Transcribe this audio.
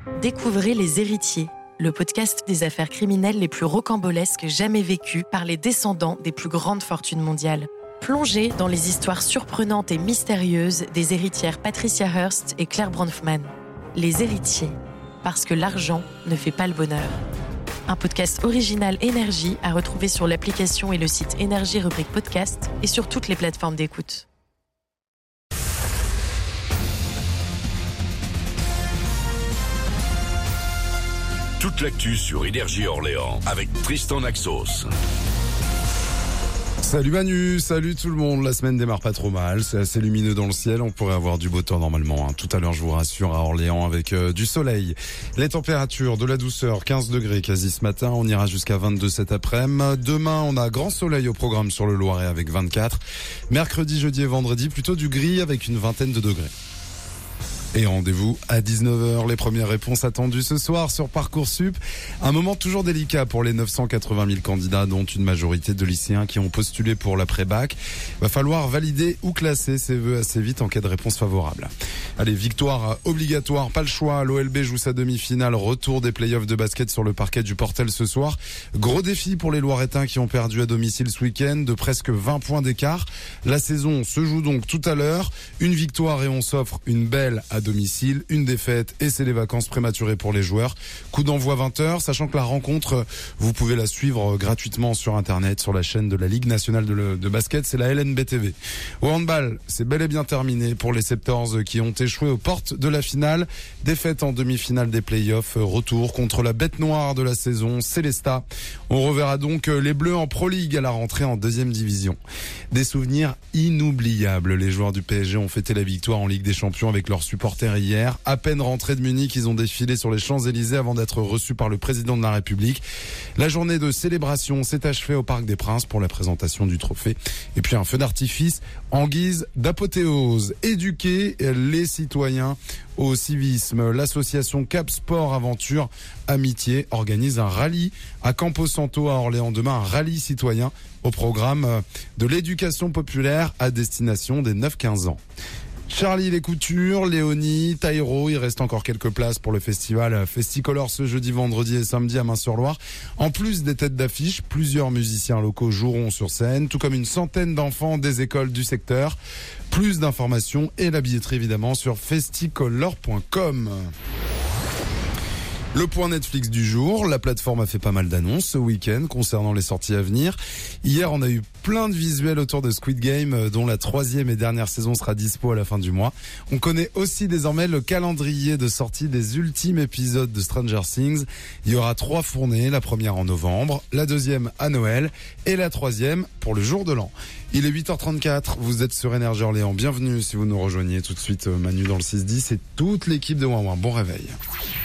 Découvrez Les Héritiers, le podcast des affaires criminelles les plus rocambolesques jamais vécues par les descendants des plus grandes fortunes mondiales. Plongez dans les histoires surprenantes et mystérieuses des héritières Patricia Hearst et Claire Bronfman. Les Héritiers, parce que l'argent ne fait pas le bonheur. Un podcast original Énergie à retrouver sur l'application et le site Énergie rubrique podcast et sur toutes les plateformes d'écoute. Toute l'actu sur Énergie Orléans avec Tristan Naxos. Salut Manu, salut tout le monde. La semaine démarre pas trop mal, c'est assez lumineux dans le ciel. On pourrait avoir du beau temps normalement. Tout à l'heure, je vous rassure, à Orléans avec du soleil. Les températures, de la douceur, 15 degrés quasi ce matin. On ira jusqu'à 22 cet après-midi. Demain, on a grand soleil au programme sur le Loiret avec 24. Mercredi, jeudi et vendredi, plutôt du gris avec une vingtaine de degrés. Et rendez-vous à 19h, les premières réponses attendues ce soir sur Parcoursup. Un moment toujours délicat pour les 980 000 candidats, dont une majorité de lycéens qui ont postulé pour l'après-bac. Va falloir valider ou classer ses vœux assez vite en cas de réponse favorable. Allez, victoire obligatoire, pas le choix. L'OLB joue sa demi-finale, retour des playoffs de basket sur le parquet du Portel ce soir. Gros défi pour les Loiretains qui ont perdu à domicile ce week-end de presque 20 points d'écart. La saison se joue donc tout à l'heure. Une victoire et on s'offre une belle à domicile, une défaite et c'est les vacances prématurées pour les joueurs. Coup d'envoi 20h, sachant que la rencontre, vous pouvez la suivre gratuitement sur internet, sur la chaîne de la Ligue nationale de basket, c'est la LNBTV. Au handball, c'est bel et bien terminé pour les Septors qui ont échoué aux portes de la finale. Défaite en demi-finale des playoffs, retour contre la bête noire de la saison, Célesta. On reverra donc les Bleus en Pro League à la rentrée en deuxième division. Des souvenirs inoubliables. Les joueurs du PSG ont fêté la victoire en Ligue des Champions avec leurs supporters hier. À peine rentrés de Munich, ils ont défilé sur les Champs-Élysées avant d'être reçus par le président de la République. La journée de célébration s'est achevée au Parc des Princes pour la présentation du trophée. Et puis un feu d'artifice en guise d'apothéose. Éduquer les citoyens au civisme. L'association Cap Sport Aventure Amitié organise un rallye à Camposanto à Orléans demain, un rallye citoyen au programme de l'éducation populaire à destination des 9-15 ans. Charlie les Coutures, Léonie, Taïro, il reste encore quelques places pour le festival Festicolor ce jeudi, vendredi et samedi à Main-sur-Loire. En plus des têtes d'affiche, plusieurs musiciens locaux joueront sur scène, tout comme une centaine d'enfants des écoles du secteur. Plus d'informations et la billetterie évidemment sur festicolor.com. Le point Netflix du jour, la plateforme a fait pas mal d'annonces ce week-end concernant les sorties à venir. Hier, on a eu plein de visuels autour de Squid Game, dont la 3e et dernière saison sera dispo à la fin du mois. On connaît aussi désormais le calendrier de sortie des ultimes épisodes de Stranger Things. Il y aura 3 fournées, la première en novembre, la deuxième à Noël et la 3e pour le jour de l'an. Il est 8h34, vous êtes sur Énergie Orléans. Bienvenue si vous nous rejoignez tout de suite, Manu dans le 6-10 et toute l'équipe de Ouin Ouin. Bon réveil.